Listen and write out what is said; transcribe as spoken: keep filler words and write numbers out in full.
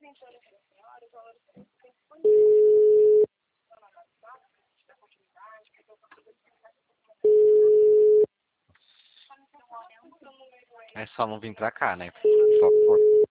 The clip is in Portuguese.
É só não vir pra cá, né? Por favor.